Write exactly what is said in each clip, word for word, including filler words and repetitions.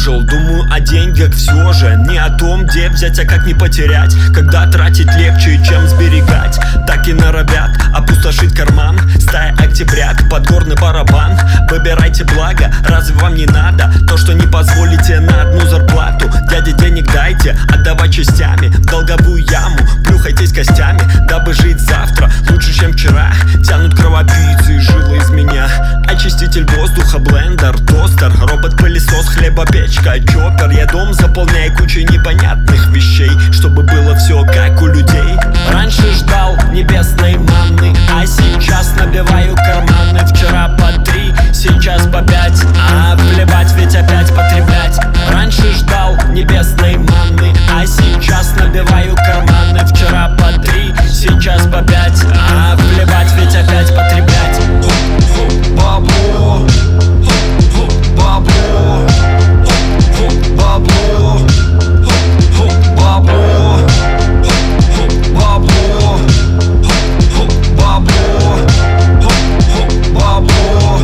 дожил. Думаю о деньгах все же, не о том, где взять, а как не потерять. Когда тратить легче, чем сберегать. Так и норовят опустошить карман. Стая октябрят, подгорный барабан. Выбирайте благо, разве вам не надо то, что не позволите на одну зарплату? Дяде денег дайте, отдавай частями в долговую яму, плюхайтесь костями, дабы жить завтра лучше, чем вчера. Тянут кровопийцы жилы из меня. Очиститель воздуха, блендер, тостер, робот-пылесос, хлебопечка, чоппер. Я дом заполняю кучей непонятных вещей, чтобы было все как у людей. Раньше ждал небесной манны, а сейчас набиваю карманы. Вчера по три, сейчас по пять, а плевать, ведь опять потреблять. Раньше ждал небесной манны, а сейчас набиваю карманы. Вчера по три, сейчас по пять, а плевать, ведь опять потреблять. Бабло, бабло, бабло, бабло, бабло, бабло,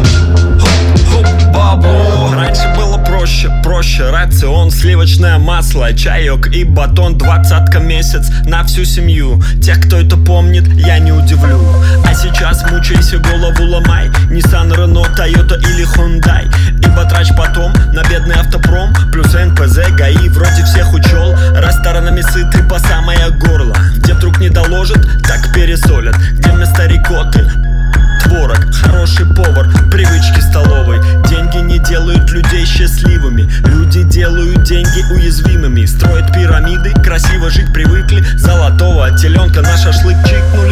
бабло. Раньше было проще, проще. Рацион, сливочное масло, чаек и батон. Двадцатка месяц на всю семью. Тех, кто это помнит, я не удивлю. А сейчас мучайся, голову ломай. Nissan, Renault, Toyota или Hyundai. Ибо трачь потом на бедный автопром. Плюс эн пэ зэ, ГАИ вроде всех учел. Ресторанами сыты по самое горло. Где вдруг не доложат, так пересолят. Где вместо рикотты творог, хороший повар, привычки столовой. Деньги не делают людей счастливыми. Люди делают деньги уязвимыми. Строят пирамиды, красиво жить привыкли. Золотого теленка на шашлык чикнули.